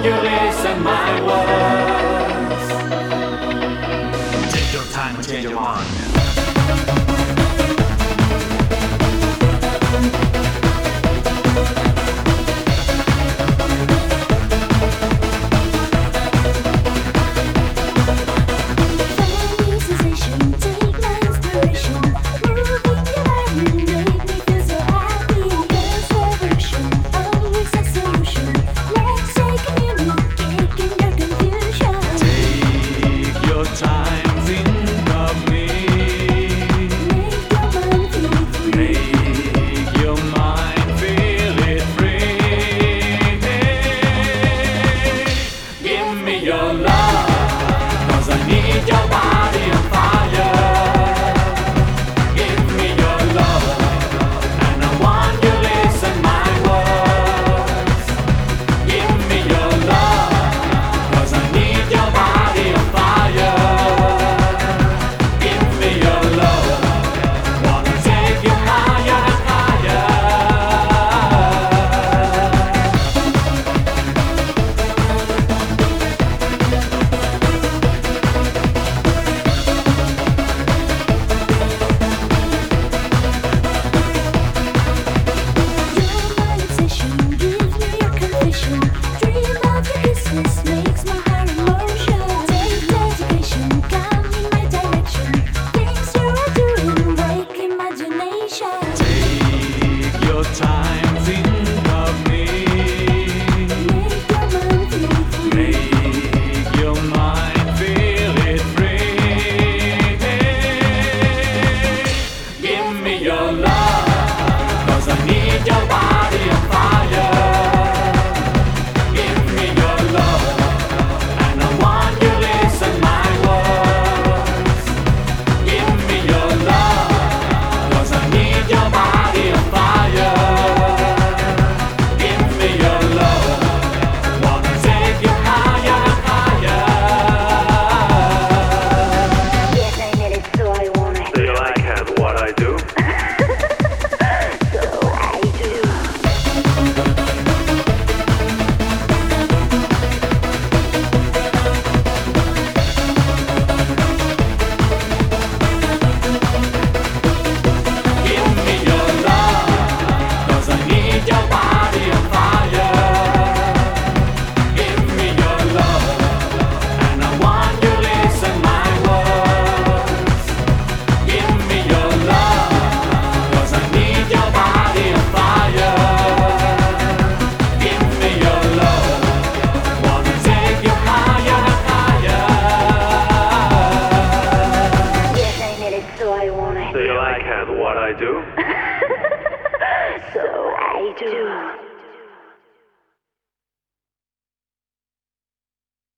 you listen my words. Take your time and change your mind. Your love, 'cause I need your body on fire. Give me your love, and I want you listen my words. Give me your love, 'cause I need your body on fire. Give me your love, wanna take you higher and higher. Time, think of me. Make your mind feel it free. Give me your love, 'cause I need your body on fire. Give me your love, and I want you listen my words. Give me your love, 'cause I need your body on fire. Give me your love, wanna take you higher and higher. Yes, I need it, so I want it. Do you like what I do? So I do. Give me your love, 'cause I need your body on fire. Give me your love, and I want you listen my words. Give me your love, 'cause I need your body on fire. Give me your love, wanna take you higher and higher. Yes, I need it, so I want it. Do you like what I do? So I do.